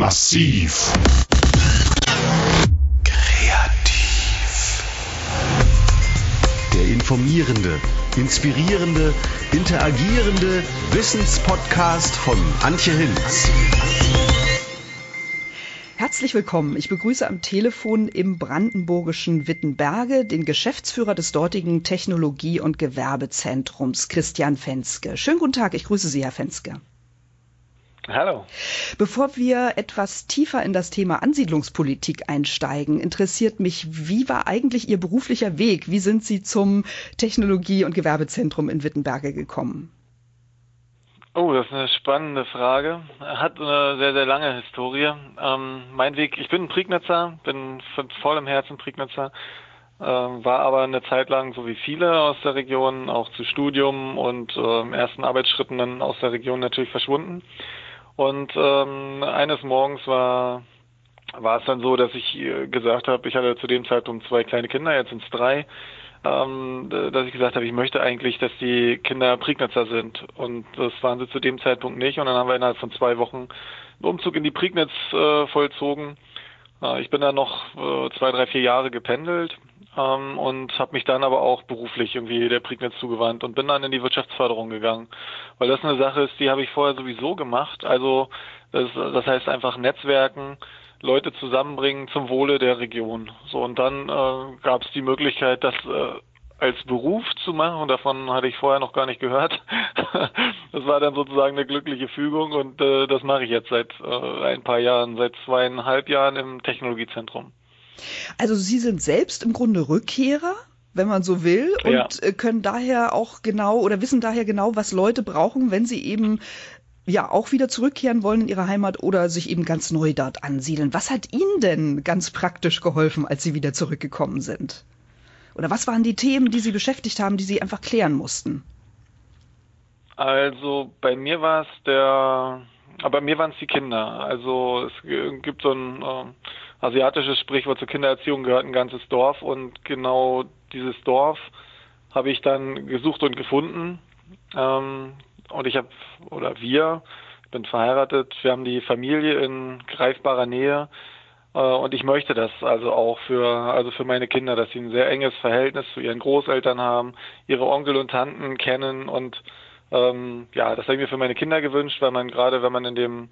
Massiv. Kreativ. Der informierende, inspirierende, interagierende Wissenspodcast von Antje Hinz. Herzlich willkommen. Ich begrüße am Telefon im brandenburgischen Wittenberge den Geschäftsführer des dortigen Technologie- und Gewerbezentrums, Christian Fenske. Schönen guten Tag, ich grüße Sie, Herr Fenske. Hallo. Bevor wir etwas tiefer in das Thema Ansiedlungspolitik einsteigen, interessiert mich, wie war eigentlich Ihr beruflicher Weg? Wie sind Sie zum Technologie- und Gewerbezentrum in Wittenberge gekommen? Oh, das ist eine spannende Frage. Hat eine sehr, sehr lange Historie. Mein Weg, ich bin ein Prignitzer, bin voll im Herzen Prignitzer, war aber eine Zeit lang, so wie viele aus der Region, auch zu Studium und ersten Arbeitsschritten dann aus der Region natürlich verschwunden. Und eines Morgens war es dann so, dass ich gesagt habe, ich hatte zu dem Zeitpunkt 2 kleine Kinder, jetzt sind es 3, dass ich gesagt habe, ich möchte eigentlich, dass die Kinder Prignitzer sind. Und das waren sie zu dem Zeitpunkt nicht. Und dann haben wir innerhalb von 2 Wochen einen Umzug in die Prignitz vollzogen. Ich bin dann noch 2, 3, 4 Jahre gependelt und habe mich dann aber auch beruflich irgendwie der Prignitz zugewandt und bin dann in die Wirtschaftsförderung gegangen. Weil das eine Sache ist, die habe ich vorher sowieso gemacht. Also das heißt einfach Netzwerken, Leute zusammenbringen zum Wohle der Region. So, und dann gab es die Möglichkeit, das als Beruf zu machen, und davon hatte ich vorher noch gar nicht gehört. Das war dann sozusagen eine glückliche Fügung, und das mache ich jetzt seit ein paar Jahren, seit 2,5 Jahren im Technologiezentrum. Also Sie sind selbst im Grunde Rückkehrer, wenn man so will, und können daher auch genau oder wissen daher genau, was Leute brauchen, wenn sie eben ja auch wieder zurückkehren wollen in ihre Heimat oder sich eben ganz neu dort ansiedeln. Was hat Ihnen denn ganz praktisch geholfen, als Sie wieder zurückgekommen sind? Oder was waren die Themen, die Sie beschäftigt haben, die Sie einfach klären mussten? Also bei mir waren es die Kinder. Also es gibt so ein asiatisches Sprichwort, zur Kindererziehung gehört ein ganzes Dorf, und genau dieses Dorf habe ich dann gesucht und gefunden. Und ich bin verheiratet, wir haben die Familie in greifbarer Nähe, und ich möchte das also auch für meine Kinder, dass sie ein sehr enges Verhältnis zu ihren Großeltern haben, ihre Onkel und Tanten kennen, und das habe ich mir für meine Kinder gewünscht, weil man gerade, wenn man in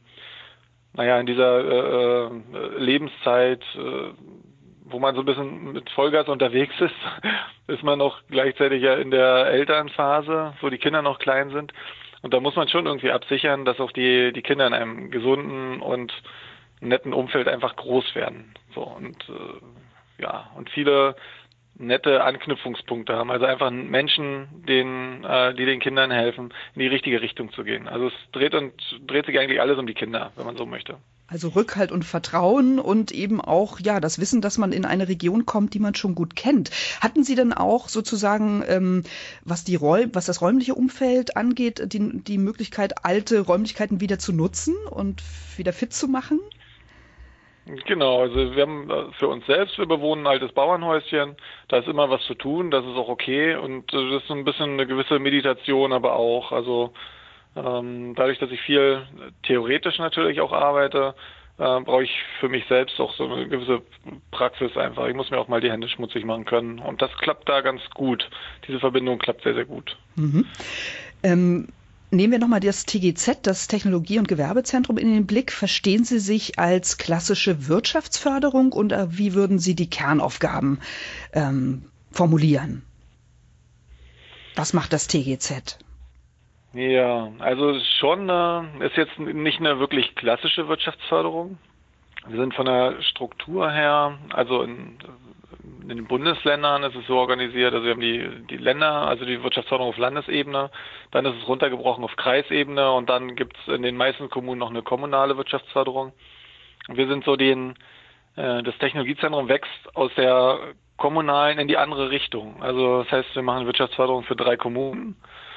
dieser Lebenszeit, wo man so ein bisschen mit Vollgas unterwegs ist, ist man noch gleichzeitig ja in der Elternphase, wo die Kinder noch klein sind. Und da muss man schon irgendwie absichern, dass auch die Kinder in einem gesunden und netten Umfeld einfach groß werden. So, und viele nette Anknüpfungspunkte haben. Also einfach Menschen, die den Kindern helfen, in die richtige Richtung zu gehen. Also es dreht sich eigentlich alles um die Kinder, wenn man so möchte. Also Rückhalt und Vertrauen und eben auch das Wissen, dass man in eine Region kommt, die man schon gut kennt. Hatten Sie denn auch sozusagen, was das räumliche Umfeld angeht, die Möglichkeit, alte Räumlichkeiten wieder zu nutzen und wieder fit zu machen? Genau, also wir haben für uns selbst, wir bewohnen ein altes Bauernhäuschen, da ist immer was zu tun, das ist auch okay, und das ist so ein bisschen eine gewisse Meditation aber auch, also dadurch, dass ich viel theoretisch natürlich auch arbeite, brauche ich für mich selbst auch so eine gewisse Praxis einfach. Ich muss mir auch mal die Hände schmutzig machen können, und das klappt da ganz gut. Diese Verbindung klappt sehr, sehr gut. Mhm. Nehmen wir nochmal das TGZ, das Technologie- und Gewerbezentrum, in den Blick. Verstehen Sie sich als klassische Wirtschaftsförderung, und wie würden Sie die Kernaufgaben formulieren? Was macht das TGZ? Ja, also schon ist jetzt nicht eine wirklich klassische Wirtschaftsförderung. Wir sind von der Struktur her, also in den Bundesländern ist es so organisiert, also wir haben die Länder, also die Wirtschaftsförderung auf Landesebene, dann ist es runtergebrochen auf Kreisebene, und dann gibt es in den meisten Kommunen noch eine kommunale Wirtschaftsförderung. Und wir sind so das Technologiezentrum wächst aus der kommunalen in die andere Richtung. Also das heißt, wir machen Wirtschaftsförderung für 3 Kommunen.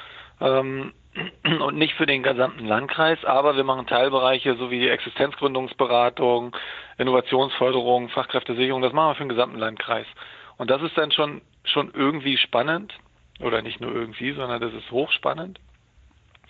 Und nicht für den gesamten Landkreis, aber wir machen Teilbereiche sowie die Existenzgründungsberatung, Innovationsförderung, Fachkräftesicherung, das machen wir für den gesamten Landkreis. Und das ist dann schon irgendwie spannend, oder nicht nur irgendwie, sondern das ist hochspannend.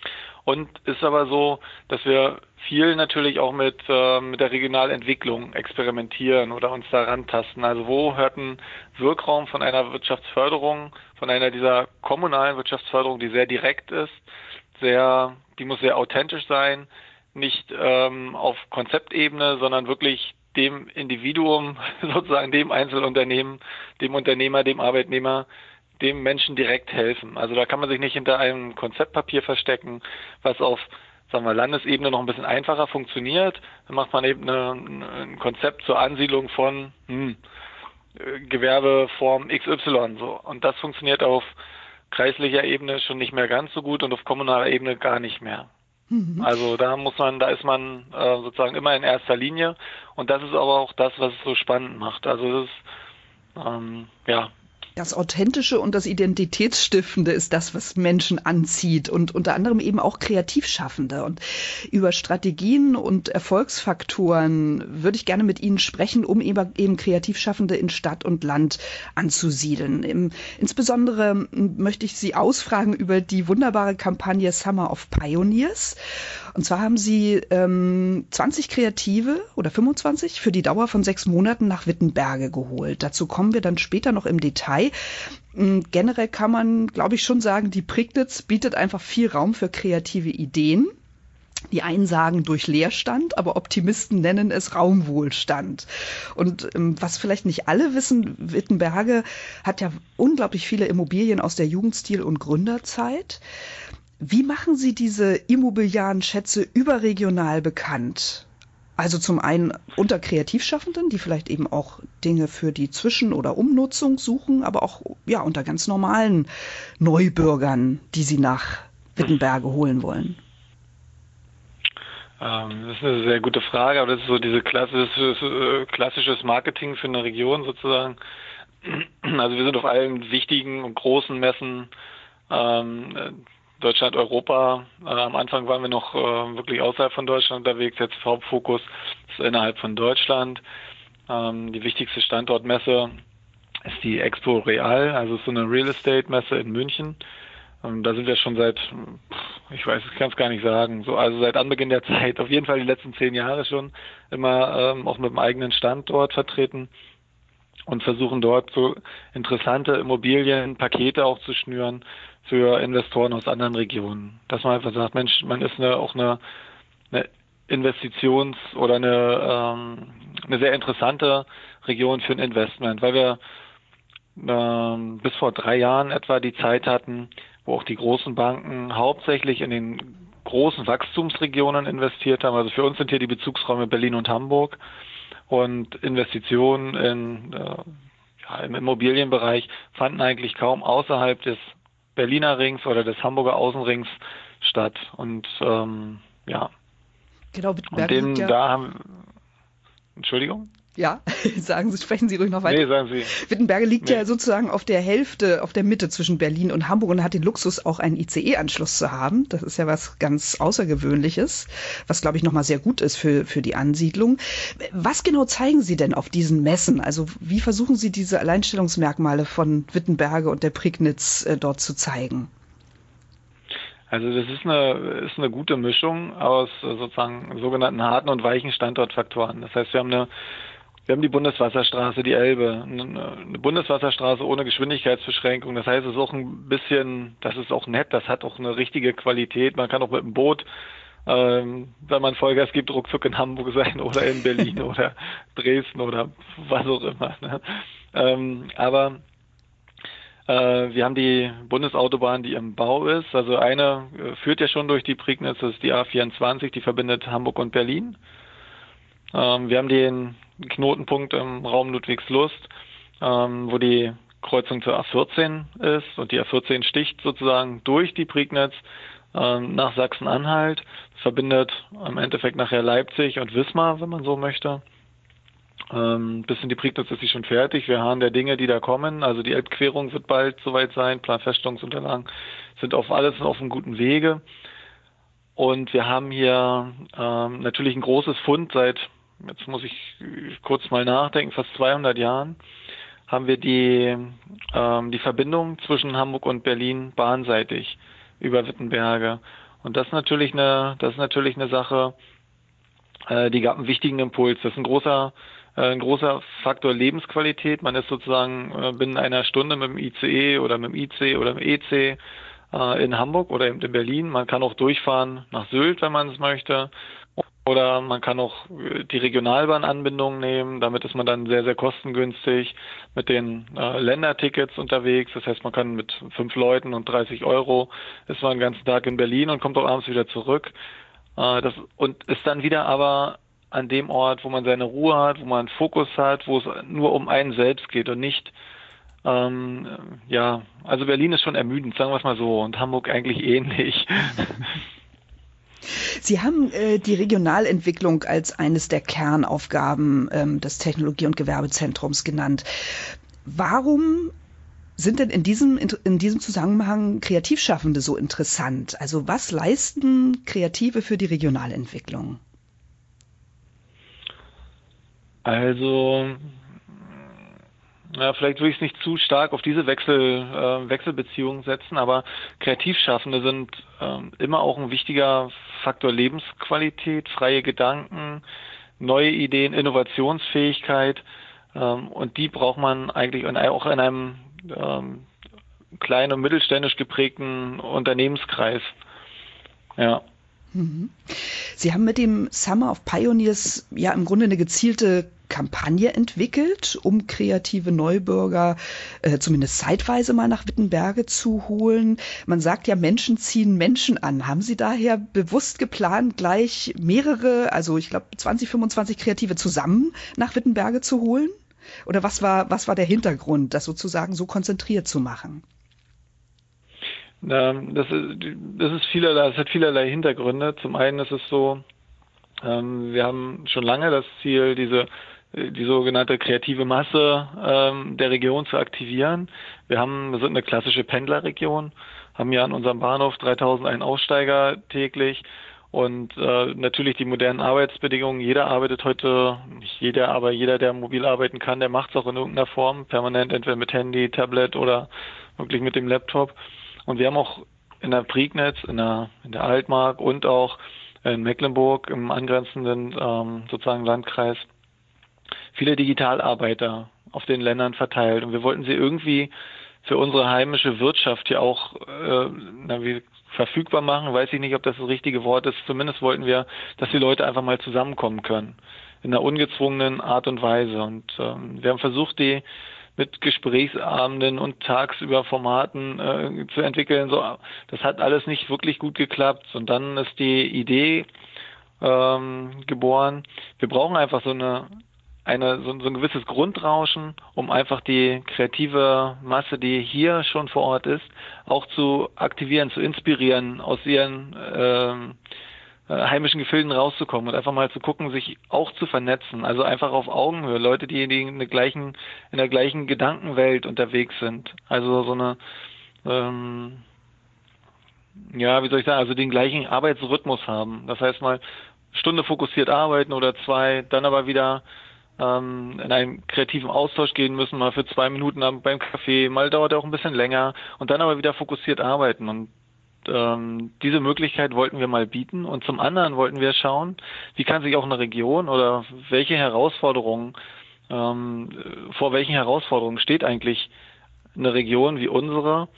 Und ist aber so, dass wir viel natürlich auch mit der Regionalentwicklung experimentieren oder uns da rantasten. Also wo hört ein Wirkraum von einer Wirtschaftsförderung, von einer dieser kommunalen Wirtschaftsförderung, die sehr direkt ist, die muss sehr authentisch sein, nicht auf Konzeptebene, sondern wirklich dem Individuum, sozusagen dem Einzelunternehmen, dem Unternehmer, dem Arbeitnehmer, dem Menschen direkt helfen. Also da kann man sich nicht hinter einem Konzeptpapier verstecken, was auf, sagen wir, Landesebene noch ein bisschen einfacher funktioniert. Dann macht man eben ein Konzept zur Ansiedlung von Gewerbeform XY. So. Und das funktioniert auf kreislicher Ebene schon nicht mehr ganz so gut und auf kommunaler Ebene gar nicht mehr. Also da ist man sozusagen immer in erster Linie, und das ist aber auch das, was es so spannend macht. Also das ist, Das Authentische und das Identitätsstiftende ist das, was Menschen anzieht und unter anderem eben auch Kreativschaffende. Und über Strategien und Erfolgsfaktoren würde ich gerne mit Ihnen sprechen, um eben Kreativschaffende in Stadt und Land anzusiedeln. Insbesondere möchte ich Sie ausfragen über die wunderbare Kampagne Summer of Pioneers. Und zwar haben Sie 20 Kreative oder 25 für die Dauer von 6 Monaten nach Wittenberge geholt. Dazu kommen wir dann später noch im Detail. Generell kann man, glaube ich, schon sagen, die Prignitz bietet einfach viel Raum für kreative Ideen. Die einen sagen durch Leerstand, aber Optimisten nennen es Raumwohlstand. Und was vielleicht nicht alle wissen, Wittenberge hat ja unglaublich viele Immobilien aus der Jugendstil- und Gründerzeit. Wie machen Sie diese immobiliaren Schätze überregional bekannt? Also zum einen unter Kreativschaffenden, die vielleicht eben auch Dinge für die Zwischen- oder Umnutzung suchen, aber auch unter ganz normalen Neubürgern, die Sie nach Wittenberge holen wollen. Das ist eine sehr gute Frage, aber das ist so diese klassisches Marketing für eine Region sozusagen. Also wir sind auf allen wichtigen und großen Messen Deutschland, Europa. Am Anfang waren wir noch wirklich außerhalb von Deutschland unterwegs. Jetzt Hauptfokus ist innerhalb von Deutschland. Die wichtigste Standortmesse ist die Expo Real, also so eine Real Estate Messe in München. Da sind wir schon seit, ich weiß, ich kann es gar nicht sagen, also seit Anbeginn der Zeit, auf jeden Fall die letzten 10 Jahre schon, immer auch mit dem eigenen Standort vertreten und versuchen dort so interessante Immobilienpakete auch zu schnüren für Investoren aus anderen Regionen. Dass man einfach sagt, Mensch, man ist auch eine Investitions- oder eine sehr interessante Region für ein Investment, weil wir bis vor 3 Jahren etwa die Zeit hatten, wo auch die großen Banken hauptsächlich in den großen Wachstumsregionen investiert haben. Also für uns sind hier die Bezugsräume Berlin und Hamburg, und Investitionen im Immobilienbereich fanden eigentlich kaum außerhalb des Berliner Rings oder des Hamburger Außenrings statt. Und Genau, Wittenberge da haben, Entschuldigung? Ja, sprechen Sie ruhig noch weiter. Nee, sagen Sie. Wittenberge liegt ja sozusagen auf der Hälfte, auf der Mitte zwischen Berlin und Hamburg und hat den Luxus, auch einen ICE-Anschluss zu haben. Das ist ja was ganz Außergewöhnliches, was, glaube ich, nochmal sehr gut ist für die Ansiedlung. Was genau zeigen Sie denn auf diesen Messen? Also wie versuchen Sie diese Alleinstellungsmerkmale von Wittenberge und der Prignitz dort zu zeigen? Also das ist eine gute Mischung aus sozusagen sogenannten harten und weichen Standortfaktoren. Das heißt, wir haben die Bundeswasserstraße, die Elbe, eine Bundeswasserstraße ohne Geschwindigkeitsbeschränkung. Das heißt, es ist auch ein bisschen, das ist auch nett, das hat auch eine richtige Qualität. Man kann auch mit dem Boot, wenn man Vollgas gibt, ruckzuck in Hamburg sein oder in Berlin oder Dresden oder was auch immer. Ne? Aber wir haben die Bundesautobahn, die im Bau ist. Also eine führt ja schon durch die Prignitz, das ist die A24, die verbindet Hamburg und Berlin. Wir haben den Knotenpunkt im Raum Ludwigslust, wo die Kreuzung zur A14 ist, und die A14 sticht sozusagen durch die Prignitz nach Sachsen-Anhalt. Das verbindet im Endeffekt nachher Leipzig und Wismar, wenn man so möchte. Bis in die Prignitz ist sie schon fertig. Wir harren der Dinge, die da kommen. Also die Elbquerung wird bald soweit sein. Planfeststellungsunterlagen sind auf einem guten Wege. Und wir haben hier natürlich ein großes Fund jetzt muss ich kurz mal nachdenken, fast 200 Jahren, haben wir die Verbindung zwischen Hamburg und Berlin bahnseitig über Wittenberge. Und das ist natürlich eine Sache, die gab einen wichtigen Impuls. Das ist ein großer Faktor Lebensqualität. Man ist sozusagen binnen einer Stunde mit dem ICE oder mit dem IC oder mit dem EC in Hamburg oder eben in Berlin. Man kann auch durchfahren nach Sylt, wenn man es möchte. Oder man kann auch die Regionalbahnanbindung nehmen. Damit ist man dann sehr, sehr kostengünstig mit den Ländertickets unterwegs. Das heißt, man kann mit 5 Leuten und 30 € ist man den ganzen Tag in Berlin und kommt auch abends wieder zurück. Und ist dann wieder aber an dem Ort, wo man seine Ruhe hat, wo man einen Fokus hat, wo es nur um einen selbst geht und nicht, also Berlin ist schon ermüdend, sagen wir es mal so, und Hamburg eigentlich ähnlich. Sie haben die Regionalentwicklung als eines der Kernaufgaben des Technologie- und Gewerbezentrums genannt. Warum sind denn in diesem Zusammenhang Kreativschaffende so interessant? Also was leisten Kreative für die Regionalentwicklung? Also, vielleicht würde ich es nicht zu stark auf diese Wechselbeziehungen setzen, aber Kreativschaffende sind immer auch ein wichtiger Faktor Lebensqualität, freie Gedanken, neue Ideen, Innovationsfähigkeit, und die braucht man eigentlich auch in einem kleinen und mittelständisch geprägten Unternehmenskreis. Ja. Sie haben mit dem Summer of Pioneers ja im Grunde eine gezielte Kampagne entwickelt, um kreative Neubürger zumindest zeitweise mal nach Wittenberge zu holen. Man sagt ja, Menschen ziehen Menschen an. Haben Sie daher bewusst geplant, gleich mehrere, also ich glaube 20, 25 Kreative zusammen nach Wittenberge zu holen? Oder was war der Hintergrund, das sozusagen so konzentriert zu machen? Das hat vielerlei Hintergründe. Zum einen ist es so, wir haben schon lange das Ziel, die sogenannte kreative Masse der Region zu aktivieren. Wir sind eine klassische Pendlerregion, haben ja an unserem Bahnhof 3001 Aussteiger täglich und natürlich die modernen Arbeitsbedingungen. Jeder arbeitet heute, nicht jeder, aber jeder, der mobil arbeiten kann, der macht es auch in irgendeiner Form, permanent, entweder mit Handy, Tablet oder wirklich mit dem Laptop. Und wir haben auch in der Prignitz, in der Altmark und auch in Mecklenburg im angrenzenden sozusagen Landkreis viele Digitalarbeiter auf den Ländern verteilt. Und wir wollten sie irgendwie für unsere heimische Wirtschaft hier auch verfügbar machen. Weiß ich nicht, ob das richtige Wort ist. Zumindest wollten wir, dass die Leute einfach mal zusammenkommen können. In einer ungezwungenen Art und Weise. Und wir haben versucht, die mit Gesprächsabenden und tagsüber Formaten zu entwickeln. So, das hat alles nicht wirklich gut geklappt. Und dann ist die Idee geboren. Wir brauchen einfach so ein gewisses Grundrauschen, um einfach die kreative Masse, die hier schon vor Ort ist, auch zu aktivieren, zu inspirieren, aus ihren heimischen Gefilden rauszukommen und einfach mal zu gucken, sich auch zu vernetzen. Also einfach auf Augenhöhe. Leute, die in der gleichen Gedankenwelt unterwegs sind. Also so eine, also den gleichen Arbeitsrhythmus haben. Das heißt mal, Stunde fokussiert arbeiten oder 2, dann aber wieder in einen kreativen Austausch gehen müssen, mal für 2 Minuten beim Kaffee, mal dauert er auch ein bisschen länger und dann aber wieder fokussiert arbeiten. Und diese Möglichkeit wollten wir mal bieten. Und zum anderen wollten wir schauen, wie kann sich auch eine Region oder vor welchen Herausforderungen steht eigentlich eine Region wie unsere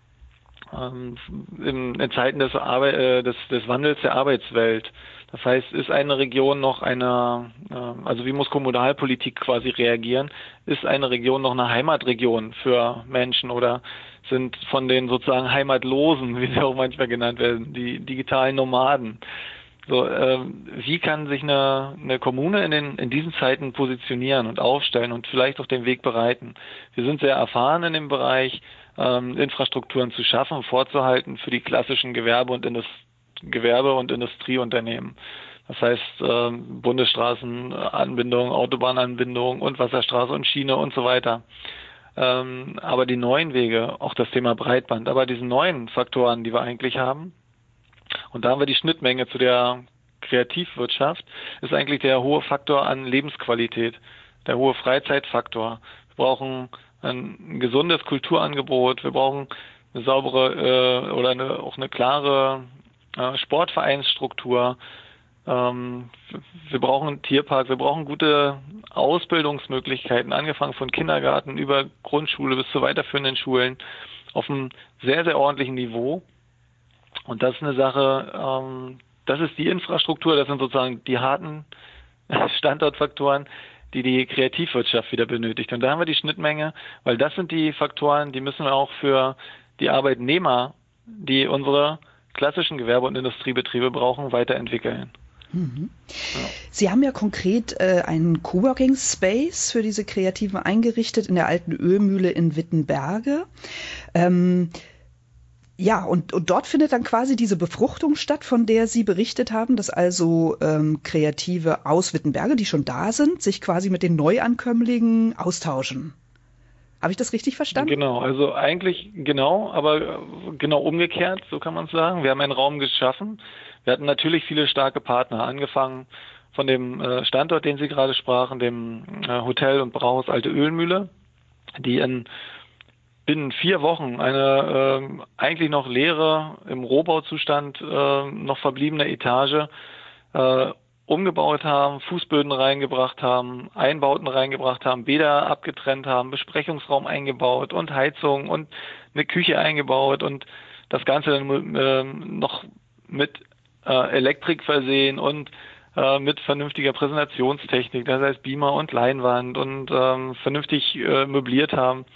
in Zeiten des Wandels der Arbeitswelt. Das heißt, ist eine Region noch wie muss Kommunalpolitik quasi reagieren? Ist eine Region noch eine Heimatregion für Menschen oder sind von den sozusagen Heimatlosen, wie sie auch manchmal genannt werden, die digitalen Nomaden? So, wie kann sich eine Kommune in diesen Zeiten positionieren und aufstellen und vielleicht auch den Weg bereiten? Wir sind sehr erfahren in dem Bereich, Infrastrukturen zu schaffen, vorzuhalten für die klassischen Gewerbe- und Industrieunternehmen. Das heißt Bundesstraßenanbindung, Autobahnanbindung und Wasserstraße und Schiene und so weiter. Aber die neuen Wege, auch das Thema Breitband, aber diese neuen Faktoren, die wir eigentlich haben, und da haben wir die Schnittmenge zu der Kreativwirtschaft, ist eigentlich der hohe Faktor an Lebensqualität, der hohe Freizeitfaktor. Wir brauchen ein gesundes Kulturangebot, wir brauchen eine saubere auch eine klare Sportvereinsstruktur. Wir brauchen einen Tierpark, wir brauchen gute Ausbildungsmöglichkeiten, angefangen von Kindergarten über Grundschule bis zu weiterführenden Schulen auf einem sehr, sehr ordentlichen Niveau. Und das ist eine Sache, das ist die Infrastruktur, das sind sozusagen die harten Standortfaktoren, die Kreativwirtschaft wieder benötigt. Und da haben wir die Schnittmenge, weil das sind die Faktoren, die müssen wir auch für die Arbeitnehmer, die unsere klassischen Gewerbe- und Industriebetriebe brauchen, weiterentwickeln. Mhm. Ja. Sie haben ja konkret einen Coworking Space für diese Kreativen eingerichtet in der alten Ölmühle in Wittenberge. Ja, und dort findet dann quasi diese Befruchtung statt, von der Sie berichtet haben, dass also Kreative aus Wittenberge, die schon da sind, sich quasi mit den Neuankömmlingen austauschen. Habe ich das richtig verstanden? Genau, also eigentlich genau, aber genau umgekehrt, so kann man es sagen. Wir haben einen Raum geschaffen. Wir hatten natürlich viele starke Partner, angefangen von dem Standort, den Sie gerade sprachen, dem Hotel und Brauhaus Alte Ölmühle, die binnen 4 Wochen eine eigentlich noch leere, im Rohbauzustand noch verbliebene Etage umgebaut haben, Fußböden reingebracht haben, Einbauten reingebracht haben, Bäder abgetrennt haben, Besprechungsraum eingebaut und Heizung und eine Küche eingebaut und das Ganze dann noch mit Elektrik versehen und mit vernünftiger Präsentationstechnik, das heißt Beamer und Leinwand und vernünftig möbliert haben.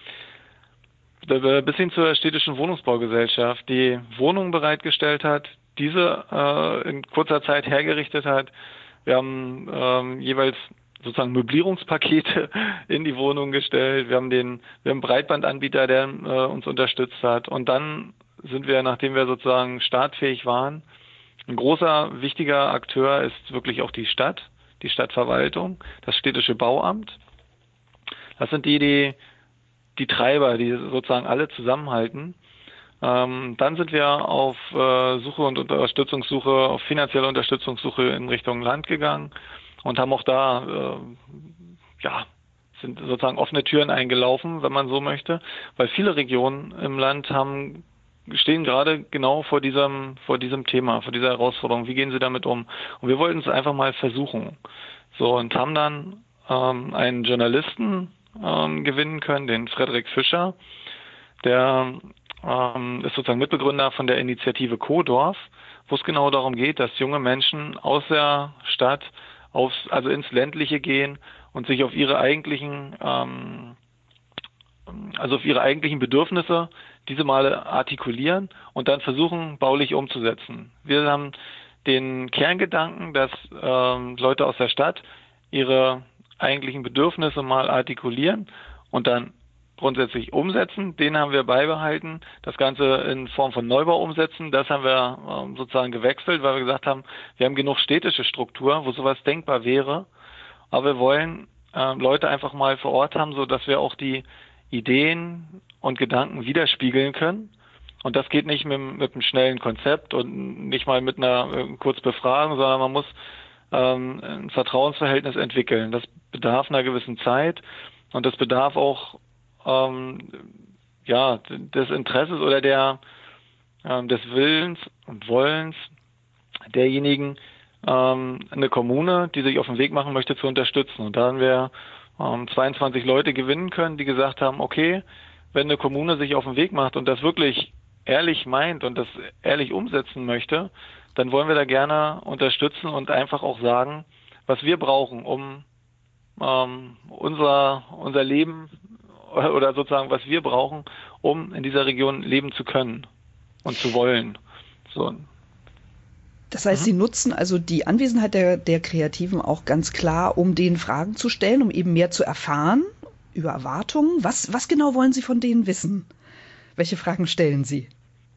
Bis hin zur städtischen Wohnungsbaugesellschaft, die Wohnungen bereitgestellt hat, diese in kurzer Zeit hergerichtet hat. Wir haben jeweils sozusagen Möblierungspakete in die Wohnung gestellt. Wir haben einen Breitbandanbieter, der uns unterstützt hat. Und dann sind wir, nachdem wir sozusagen startfähig waren, ein großer, wichtiger Akteur ist wirklich auch die Stadtverwaltung, das städtische Bauamt. Das sind die Treiber, die sozusagen alle zusammenhalten. Dann sind wir auf Suche und Unterstützungssuche, auf finanzielle Unterstützungssuche in Richtung Land gegangen und haben auch da, sind sozusagen offene Türen eingelaufen, wenn man so möchte, weil viele Regionen im Land stehen gerade genau vor diesem Thema, vor dieser Herausforderung. Wie gehen sie damit um? Und wir wollten es einfach mal versuchen. So, und haben dann einen Journalisten gewinnen können, den Frederik Fischer, der ist sozusagen Mitbegründer von der Initiative Co-Dorf, wo es genau darum geht, dass junge Menschen aus der Stadt also ins Ländliche gehen und sich auf ihre eigentlichen Bedürfnisse diese mal artikulieren und dann versuchen, baulich umzusetzen. Wir haben den Kerngedanken, dass Leute aus der Stadt ihre eigentlichen Bedürfnisse mal artikulieren und dann grundsätzlich umsetzen. Den haben wir beibehalten. Das Ganze in Form von Neubau umsetzen. Das haben wir sozusagen gewechselt, weil wir gesagt haben, wir haben genug städtische Struktur, wo sowas denkbar wäre. Aber wir wollen Leute einfach mal vor Ort haben, so dass wir auch die Ideen und Gedanken widerspiegeln können. Und das geht nicht mit einem schnellen Konzept und nicht mal mit einer Kurzbefragung, sondern man muss ein Vertrauensverhältnis entwickeln. Das bedarf einer gewissen Zeit und das bedarf auch des Interesses oder des Willens und Wollens derjenigen, eine Kommune, die sich auf den Weg machen möchte, zu unterstützen. Und da haben wir 22 Leute gewinnen können, die gesagt haben, okay, wenn eine Kommune sich auf den Weg macht und das wirklich ehrlich meint und das ehrlich umsetzen möchte, dann wollen wir da gerne unterstützen und einfach auch sagen, was wir brauchen, um unser Leben oder sozusagen, was wir brauchen, um in dieser Region leben zu können und zu wollen. So. Das heißt, Sie nutzen also die Anwesenheit der Kreativen auch ganz klar, um denen Fragen zu stellen, um eben mehr zu erfahren über Erwartungen. Was genau wollen Sie von denen wissen? Welche Fragen stellen Sie?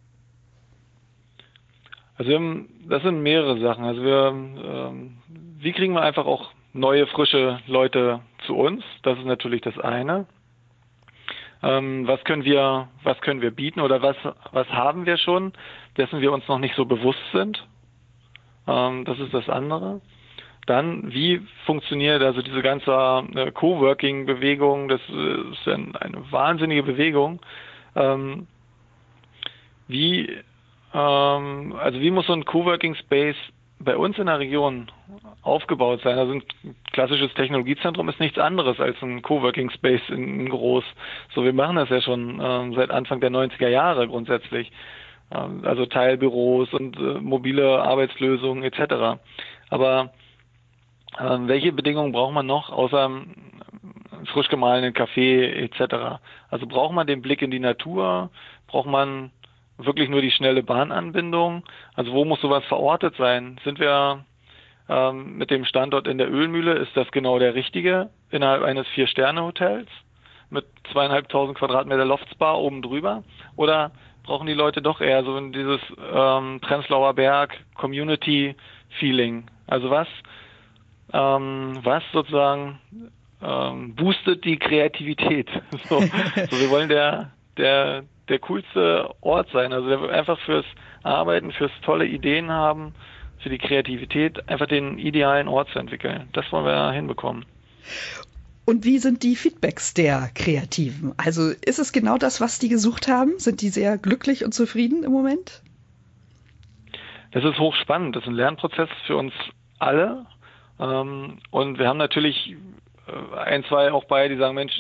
Also das sind mehrere Sachen. Also wie kriegen wir einfach auch neue, frische Leute zu uns? Das ist natürlich das eine. Was können wir bieten oder was haben wir schon, dessen wir uns noch nicht so bewusst sind? Das ist das andere. Dann, wie funktioniert also diese ganze Coworking-Bewegung? Das ist eine wahnsinnige Bewegung. Wie Also wie muss so ein Coworking Space bei uns in der Region aufgebaut sein? Also ein klassisches Technologiezentrum ist nichts anderes als ein Coworking Space in groß. So, wir machen das ja schon seit Anfang der 90er Jahre grundsätzlich. Also Teilbüros und mobile Arbeitslösungen etc. Aber welche Bedingungen braucht man noch außer frisch gemahlenen Kaffee etc.? Also braucht man den Blick in die Natur? Braucht man wirklich nur die schnelle Bahnanbindung? Also wo muss sowas verortet sein? Sind wir mit dem Standort in der Ölmühle, ist das genau der richtige innerhalb eines 4-Sterne-Hotels mit 2.500 Quadratmeter Loftspa oben drüber? Oder brauchen die Leute doch eher so in dieses Prenzlauer Berg Community-Feeling? Also was sozusagen boostet die Kreativität? So, wir wollen der coolste Ort sein, also einfach fürs Arbeiten, fürs tolle Ideen haben, für die Kreativität, einfach den idealen Ort zu entwickeln. Das wollen wir hinbekommen. Und wie sind die Feedbacks der Kreativen? Also ist es genau das, was die gesucht haben? Sind die sehr glücklich und zufrieden im Moment? Das ist hochspannend. Das ist ein Lernprozess für uns alle. Und wir haben natürlich ein, zwei auch bei, die sagen, Mensch,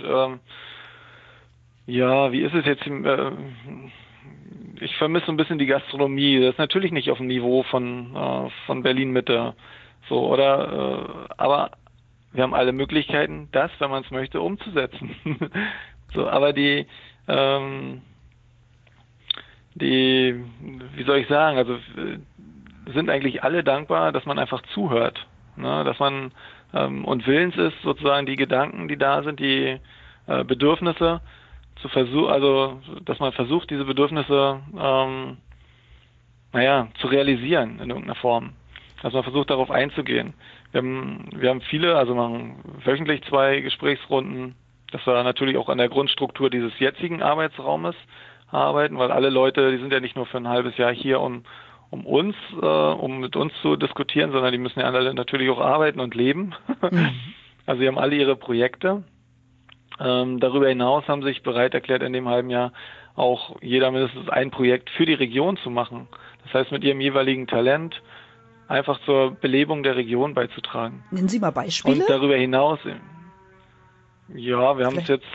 ja, wie ist es jetzt? Ich vermisse ein bisschen die Gastronomie. Das ist natürlich nicht auf dem Niveau von Berlin Mitte. So, oder, aber wir haben alle Möglichkeiten, das, wenn man es möchte, umzusetzen. So, aber wie soll ich sagen, also sind eigentlich alle dankbar, dass man einfach zuhört, ne? Dass man und willens ist, sozusagen die Gedanken, die da sind, die Bedürfnisse zu versuchen, also dass man versucht, diese Bedürfnisse zu realisieren in irgendeiner Form. Dass man versucht, darauf einzugehen. Wir haben viele, also machen wöchentlich 2 Gesprächsrunden, dass wir natürlich auch an der Grundstruktur dieses jetzigen Arbeitsraumes arbeiten, weil alle Leute, die sind ja nicht nur für ein halbes Jahr hier, um mit uns zu diskutieren, sondern die müssen ja alle natürlich auch arbeiten und leben. Also sie haben alle ihre Projekte. Darüber hinaus haben sich bereit erklärt, in dem halben Jahr auch jeder mindestens ein Projekt für die Region zu machen. Das heißt, mit ihrem jeweiligen Talent einfach zur Belebung der Region beizutragen. Nennen Sie mal Beispiele. Und darüber hinaus, ja, wir haben es jetzt,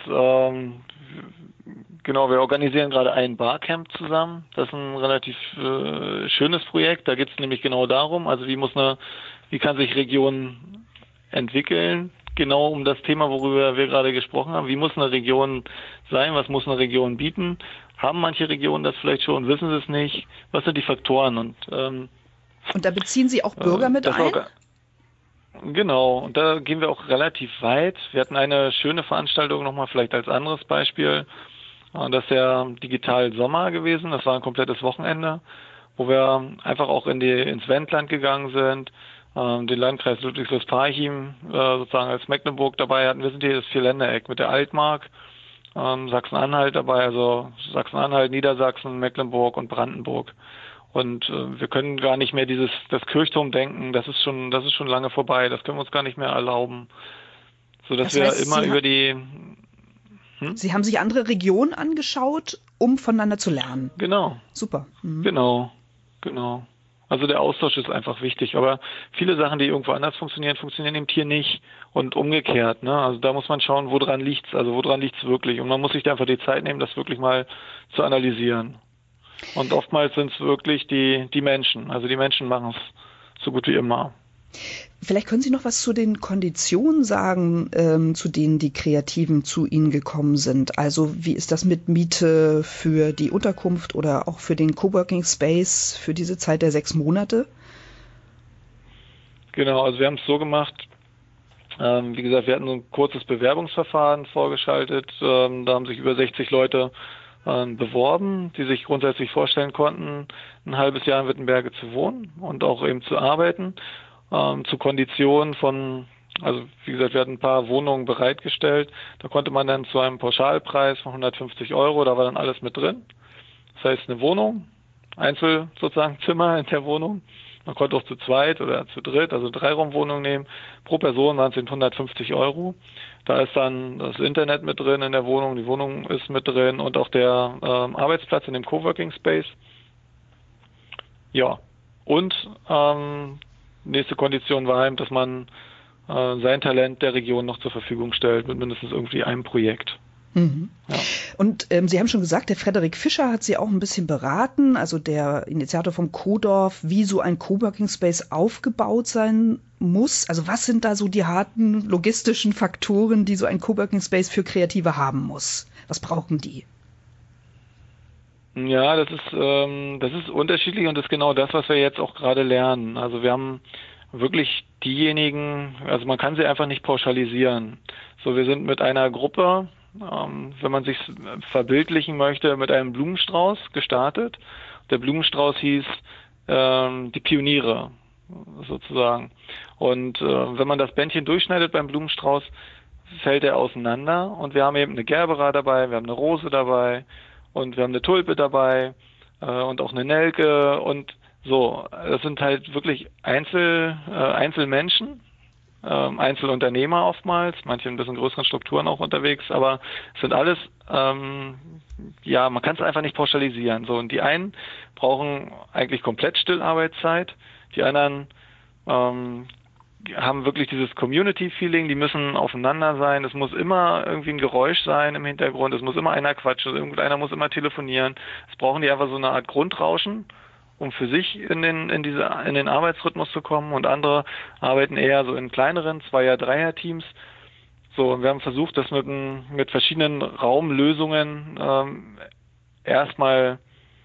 wir organisieren gerade ein Barcamp zusammen. Das ist ein relativ schönes Projekt. Da geht es nämlich genau darum, also wie kann sich Region entwickeln, genau um das Thema, worüber wir gerade gesprochen haben. Wie muss eine Region sein? Was muss eine Region bieten? Haben manche Regionen das vielleicht schon? Wissen sie es nicht? Was sind die Faktoren? Und da beziehen Sie auch Bürger mit ein? Genau, und da gehen wir auch relativ weit. Wir hatten eine schöne Veranstaltung nochmal vielleicht als anderes Beispiel. Das ist der Digital Sommer gewesen. Das war ein komplettes Wochenende, wo wir einfach auch ins Wendland gegangen sind, den Landkreis Ludwigsfürst-Parchim sozusagen als Mecklenburg dabei hatten. Wir sind hier das Vierländereck mit der Altmark, Sachsen-Anhalt dabei, also Sachsen-Anhalt, Niedersachsen, Mecklenburg und Brandenburg. Und wir können gar nicht mehr das Kirchturm-Denken, das ist schon lange vorbei, das können wir uns gar nicht mehr erlauben. Sodass wir immer über die... Sie haben sich andere Regionen angeschaut, um voneinander zu lernen. Genau. Super. Mhm. Genau. Also der Austausch ist einfach wichtig, aber viele Sachen, die irgendwo anders funktionieren eben hier nicht und umgekehrt, ne? Also da muss man schauen, woran liegt's wirklich, und man muss sich da einfach die Zeit nehmen, das wirklich mal zu analysieren. Und oftmals sind es wirklich die Menschen, also die Menschen machen es so gut wie immer. Vielleicht können Sie noch was zu den Konditionen sagen, zu denen die Kreativen zu Ihnen gekommen sind. Also wie ist das mit Miete für die Unterkunft oder auch für den Coworking Space für diese Zeit der 6 Monate? Genau, also wir haben es so gemacht, wie gesagt, wir hatten so ein kurzes Bewerbungsverfahren vorgeschaltet. Da haben sich über 60 Leute beworben, die sich grundsätzlich vorstellen konnten, ein halbes Jahr in Wittenberge zu wohnen und auch eben zu arbeiten. Zu Konditionen also wie gesagt, wir hatten ein paar Wohnungen bereitgestellt. Da konnte man dann zu einem Pauschalpreis von 150 €, da war dann alles mit drin. Das heißt, eine Wohnung, sozusagen Zimmer in der Wohnung. Man konnte auch zu zweit oder zu dritt, also 3-Raumwohnungen nehmen. Pro Person waren es 150 €. Da ist dann das Internet mit drin in der Wohnung, die Wohnung ist mit drin und auch der Arbeitsplatz in dem Coworking Space. Ja, und nächste Kondition war eben, dass man sein Talent der Region noch zur Verfügung stellt mit mindestens irgendwie einem Projekt. Mhm. Ja. Und Sie haben schon gesagt, der Frederik Fischer hat Sie auch ein bisschen beraten, also der Initiator vom Kodorf, wie so ein Coworking Space aufgebaut sein muss. Also was sind da so die harten logistischen Faktoren, die so ein Coworking Space für Kreative haben muss? Was brauchen die? Ja, das ist unterschiedlich und das ist genau das, was wir jetzt auch gerade lernen. Also wir haben wirklich diejenigen, also man kann sie einfach nicht pauschalisieren. So, wir sind mit einer Gruppe, wenn man sich verbildlichen möchte, mit einem Blumenstrauß gestartet. Der Blumenstrauß hieß die Pioniere sozusagen. Und wenn man das Bändchen durchschneidet beim Blumenstrauß, fällt er auseinander. Und wir haben eben eine Gerbera dabei, wir haben eine Rose dabei und wir haben eine Tulpe dabei und auch eine Nelke und so. Das sind halt wirklich Einzelmenschen. Einzelunternehmer oftmals, manche in ein bisschen größeren Strukturen auch unterwegs, aber es sind alles, man kann es einfach nicht pauschalisieren. So, und die einen brauchen eigentlich komplett Stillarbeitszeit, die anderen haben wirklich dieses Community-Feeling, die müssen aufeinander sein, es muss immer irgendwie ein Geräusch sein im Hintergrund, es muss immer einer quatschen, irgendeiner muss immer telefonieren, es brauchen die einfach so eine Art Grundrauschen, um für sich in den Arbeitsrhythmus zu kommen, und andere arbeiten eher so in kleineren 2er-, 3er-Teams. So, und wir haben versucht, das mit verschiedenen Raumlösungen erstmal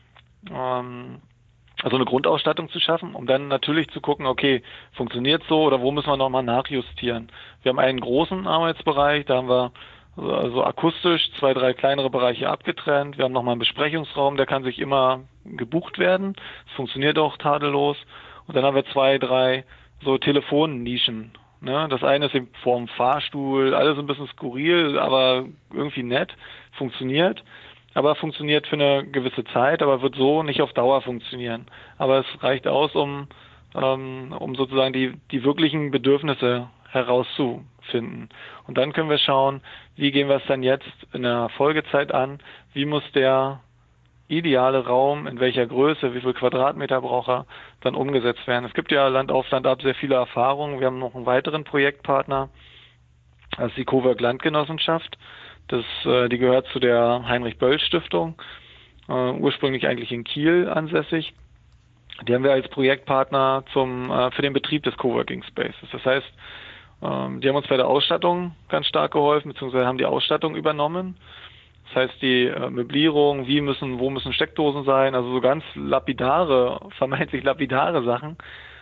also eine Grundausstattung zu schaffen, um dann natürlich zu gucken, okay, funktioniert so oder wo müssen wir nochmal nachjustieren. Wir haben einen großen Arbeitsbereich, da haben wir also akustisch 2, 3 kleinere Bereiche abgetrennt. Wir haben nochmal einen Besprechungsraum, der kann sich immer gebucht werden. Das funktioniert auch tadellos. Und dann haben wir 2, 3 so Telefonnischen. Ne? Das eine ist eben vorm Fahrstuhl, alles ein bisschen skurril, aber irgendwie nett. Funktioniert. Aber funktioniert für eine gewisse Zeit, aber wird so nicht auf Dauer funktionieren. Aber es reicht aus, um sozusagen die wirklichen Bedürfnisse herauszufinden. Und dann können wir schauen, wie gehen wir es dann jetzt in der Folgezeit an, wie muss der ideale Raum, in welcher Größe, wie viel Quadratmeter braucht er, dann umgesetzt werden. Es gibt ja Land auf Land ab sehr viele Erfahrungen. Wir haben noch einen weiteren Projektpartner, das ist die Cowork Landgenossenschaft. Die gehört zu der Heinrich-Böll-Stiftung, ursprünglich eigentlich in Kiel ansässig. Die haben wir als Projektpartner für den Betrieb des Coworking Spaces. Das heißt, die haben uns bei der Ausstattung ganz stark geholfen, beziehungsweise haben die Ausstattung übernommen. Das heißt, die Möblierung, wo müssen Steckdosen sein, also so ganz vermeintlich lapidare Sachen.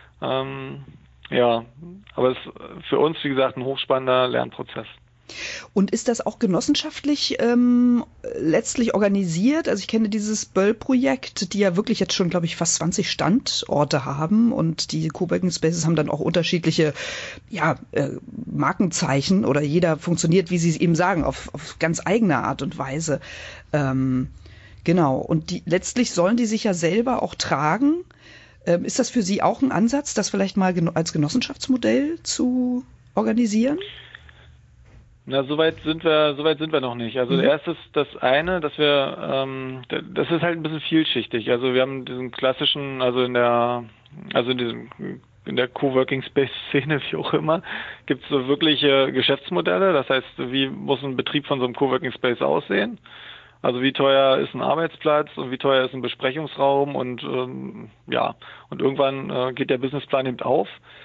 Aber es ist für uns, wie gesagt, ein hochspannender Lernprozess. Und ist das auch genossenschaftlich letztlich organisiert? Also ich kenne dieses Böll-Projekt, die ja wirklich jetzt schon, glaube ich, fast 20 Standorte haben, und die Coworking Spaces haben dann auch unterschiedliche Markenzeichen, oder jeder funktioniert, wie Sie es eben sagen, auf ganz eigene Art und Weise. Genau. Und letztlich sollen die sich ja selber auch tragen. Ist das für Sie auch ein Ansatz, das vielleicht mal als Genossenschaftsmodell zu organisieren? Na, soweit sind wir noch nicht. Also erstes das eine, dass wir, das ist halt ein bisschen vielschichtig. Also wir haben diesen klassischen, in der Coworking Space Szene, wie auch immer, gibt es so wirkliche Geschäftsmodelle. Das heißt, wie muss ein Betrieb von so einem Coworking Space aussehen? Also wie teuer ist ein Arbeitsplatz und wie teuer ist ein Besprechungsraum, und und irgendwann geht der Businessplan eben auf.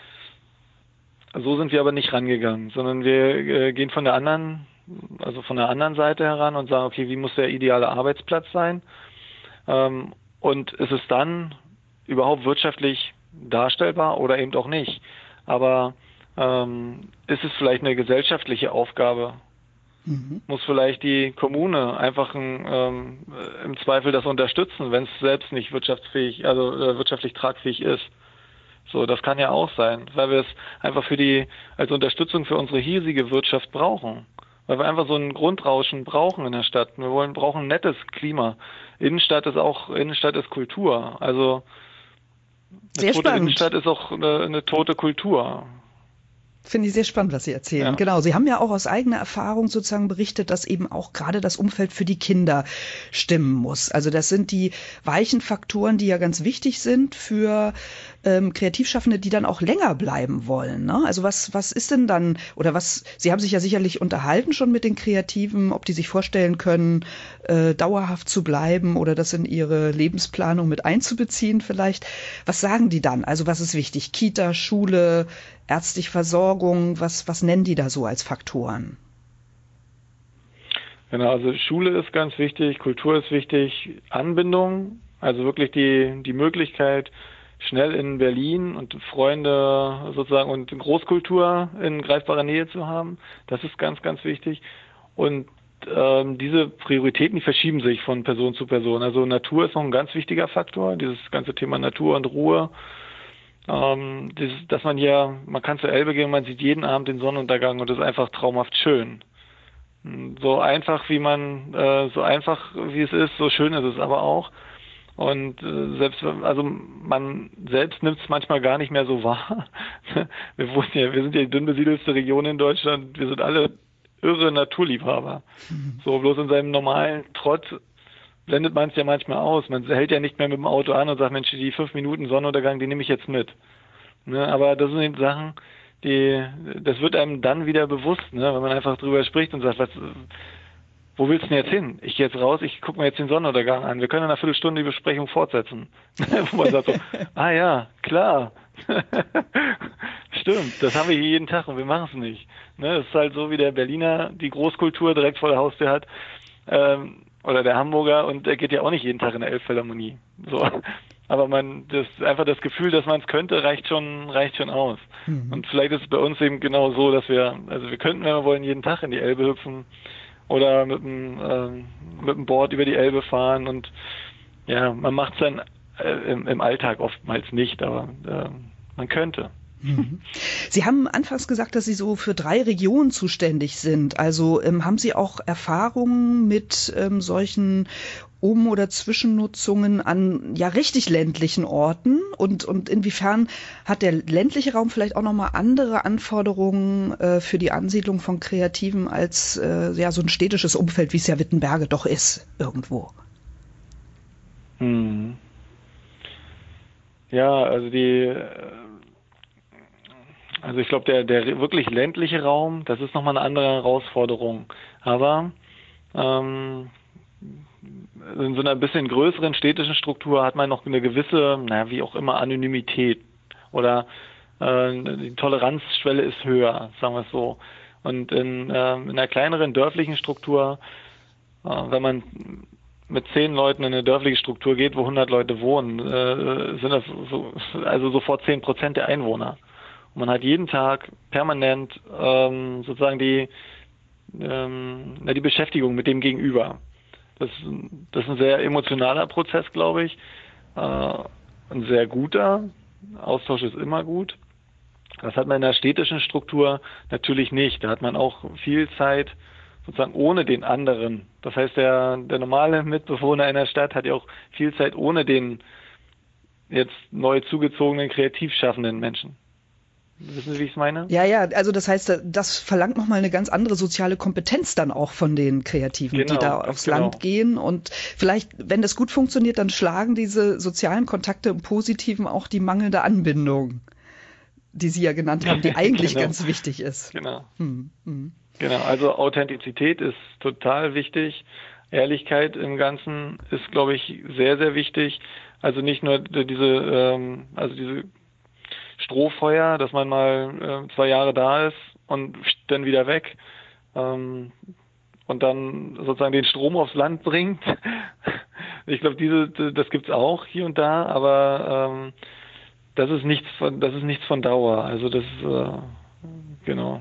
So sind wir aber nicht rangegangen, sondern wir gehen von der anderen Seite heran und sagen, okay, wie muss der ideale Arbeitsplatz sein? Und ist es dann überhaupt wirtschaftlich darstellbar oder eben auch nicht? Aber ist es vielleicht eine gesellschaftliche Aufgabe? Muss vielleicht die Kommune einfach im Zweifel das unterstützen, wenn es selbst nicht wirtschaftlich tragfähig ist? So, das kann ja auch sein, weil wir es einfach als Unterstützung für unsere hiesige Wirtschaft brauchen. Weil wir einfach so ein Grundrauschen brauchen in der Stadt. Wir brauchen ein nettes Klima. Innenstadt ist Kultur. Also eine tote Innenstadt ist auch eine tote Kultur. Finde ich sehr spannend, was Sie erzählen. Ja. Genau, Sie haben ja auch aus eigener Erfahrung sozusagen berichtet, dass eben auch gerade das Umfeld für die Kinder stimmen muss. Also das sind die weichen Faktoren, die ja ganz wichtig sind für Kreativschaffende, die dann auch länger bleiben wollen. Ne? Also was ist denn dann, oder was, Sie haben sich ja sicherlich unterhalten schon mit den Kreativen, ob die sich vorstellen können, dauerhaft zu bleiben oder das in ihre Lebensplanung mit einzubeziehen vielleicht. Was sagen die dann? Also was ist wichtig? Kita, Schule, ärztliche Versorgung, was nennen die da so als Faktoren? Genau, also Schule ist ganz wichtig, Kultur ist wichtig, Anbindung, also wirklich die Möglichkeit, schnell in Berlin und Freunde sozusagen und Großkultur in greifbarer Nähe zu haben, das ist ganz, ganz wichtig. Und diese Prioritäten, die verschieben sich von Person zu Person. Also Natur ist noch ein ganz wichtiger Faktor, dieses ganze Thema Natur und Ruhe. Dass man kann zur Elbe gehen, man sieht jeden Abend den Sonnenuntergang und das ist einfach traumhaft schön. So einfach wie es ist, so schön ist es aber auch. Und man selbst nimmt es manchmal gar nicht mehr so wahr. Wir sind ja die dünn besiedelste Region in Deutschland, wir sind alle irre Naturliebhaber. So bloß in seinem normalen Trott blendet man es ja manchmal aus. Man hält ja nicht mehr mit dem Auto an und sagt, Mensch, die 5 Minuten Sonnenuntergang, die nehme ich jetzt mit. Ne? Aber das sind Sachen, das wird einem dann wieder bewusst, ne? Wenn man einfach drüber spricht und sagt, wo willst du denn jetzt hin? Ich gehe jetzt raus, ich gucke mir jetzt den Sonnenuntergang an. Wir können in einer Viertelstunde die Besprechung fortsetzen. Wo man sagt so, ja, klar. Stimmt, das haben wir hier jeden Tag und wir machen es nicht. Ne? Das ist halt so, wie der Berliner die Großkultur direkt vor der Haustür hat. Oder der Hamburger, und der geht ja auch nicht jeden Tag in der Elbphilharmonie. So. Aber einfach das Gefühl, dass man es könnte, reicht schon aus. Mhm. Und vielleicht ist es bei uns eben genau so, dass wir könnten, wenn wir wollen, jeden Tag in die Elbe hüpfen oder mit dem Board über die Elbe fahren, und ja, man macht es dann im Alltag oftmals nicht, aber man könnte. Sie haben anfangs gesagt, dass Sie so für 3 Regionen zuständig sind. Also haben Sie auch Erfahrungen mit solchen Um- oder Zwischennutzungen an richtig ländlichen Orten? Und inwiefern hat der ländliche Raum vielleicht auch nochmal andere Anforderungen für die Ansiedlung von Kreativen als so ein städtisches Umfeld, wie es ja Wittenberge doch ist irgendwo? Ja, also ich glaube, der wirklich ländliche Raum, das ist nochmal eine andere Herausforderung. Aber in so einer bisschen größeren städtischen Struktur hat man noch eine gewisse, wie auch immer, Anonymität. Oder die Toleranzschwelle ist höher, sagen wir es so. Und in einer kleineren dörflichen Struktur, wenn man mit 10 Leuten in eine dörfliche Struktur geht, wo 100 Leute wohnen, sind das sofort 10% der Einwohner. Und man hat jeden Tag permanent sozusagen die Beschäftigung mit dem Gegenüber. Das ist ein sehr emotionaler Prozess, glaube ich. Ein sehr guter. Austausch ist immer gut. Das hat man in der städtischen Struktur natürlich nicht. Da hat man auch viel Zeit sozusagen ohne den anderen. Das heißt, der normale Mitbewohner in der Stadt hat ja auch viel Zeit ohne den jetzt neu zugezogenen, kreativ schaffenden Menschen. Wissen Sie, wie ich es meine? Ja, also das heißt, das verlangt nochmal eine ganz andere soziale Kompetenz dann auch von den Kreativen, die da aufs Land gehen. Und vielleicht, wenn das gut funktioniert, dann schlagen diese sozialen Kontakte im Positiven auch die mangelnde Anbindung, die Sie ja genannt haben, die eigentlich ganz wichtig ist. Genau. Genau, also Authentizität ist total wichtig. Ehrlichkeit im Ganzen ist, glaube ich, sehr, sehr wichtig. Also nicht nur diese Strohfeuer, dass man mal 2 Jahre da ist und dann wieder weg und dann sozusagen den Strom aufs Land bringt. Ich glaube, das gibt's auch hier und da, aber das ist nichts von Dauer. Also das genau.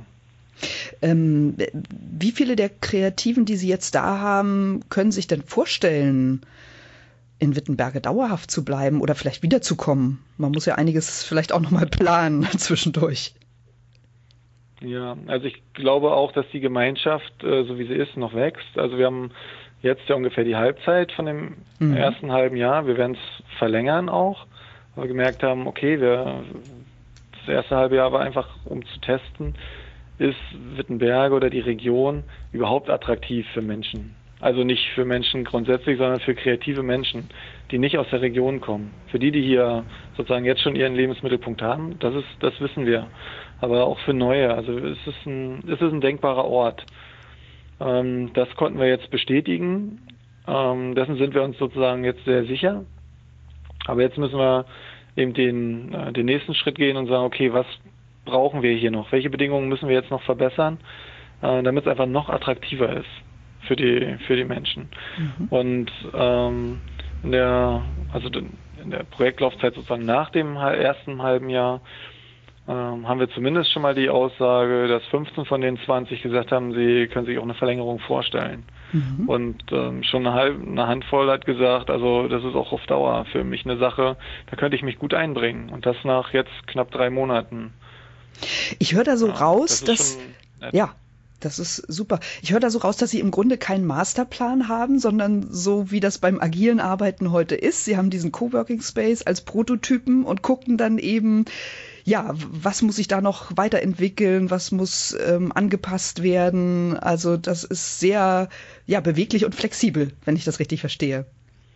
Wie viele der Kreativen, die Sie jetzt da haben, können sich denn vorstellen, in Wittenberge dauerhaft zu bleiben oder vielleicht wiederzukommen? Man muss ja einiges vielleicht auch nochmal planen zwischendurch. Ja, also ich glaube auch, dass die Gemeinschaft, so wie sie ist, noch wächst. Also wir haben jetzt ja ungefähr die Halbzeit von dem ersten halben Jahr. Wir werden es verlängern auch, weil wir gemerkt haben, okay, erste halbe Jahr war einfach, um zu testen, ist Wittenberge oder die Region überhaupt attraktiv für Menschen? Also nicht für Menschen grundsätzlich, sondern für kreative Menschen, die nicht aus der Region kommen. Für die hier sozusagen jetzt schon ihren Lebensmittelpunkt haben, das wissen wir. Aber auch für neue, also es ist ein denkbarer Ort. Das konnten wir jetzt bestätigen. Dessen sind wir uns sozusagen jetzt sehr sicher. Aber jetzt müssen wir eben den nächsten Schritt gehen und sagen, okay, was brauchen wir hier noch? Welche Bedingungen müssen wir jetzt noch verbessern, damit es einfach noch attraktiver ist für die Menschen? Und in der Projektlaufzeit sozusagen nach dem ersten halben Jahr haben wir zumindest schon mal die Aussage, dass 15 von den 20 gesagt haben, sie können sich auch eine Verlängerung vorstellen. Und schon eine Handvoll hat gesagt, also das ist auch auf Dauer für mich eine Sache, da könnte ich mich gut einbringen. Und das nach jetzt knapp 3 Monaten. Ich höre da so raus, dass das ist super. Ich höre da so raus, dass Sie im Grunde keinen Masterplan haben, sondern so wie das beim agilen Arbeiten heute ist. Sie haben diesen Coworking Space als Prototypen und gucken dann eben, ja, was muss sich da noch weiterentwickeln, was muss angepasst werden. Also das ist sehr beweglich und flexibel, wenn ich das richtig verstehe.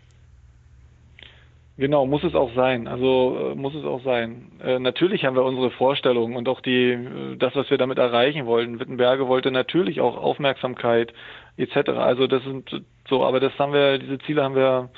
Genau, muss es auch sein. Natürlich haben wir unsere Vorstellungen und auch das, was wir damit erreichen wollten. Wittenberge wollte natürlich auch Aufmerksamkeit etc. Also das sind so, aber diese Ziele haben wir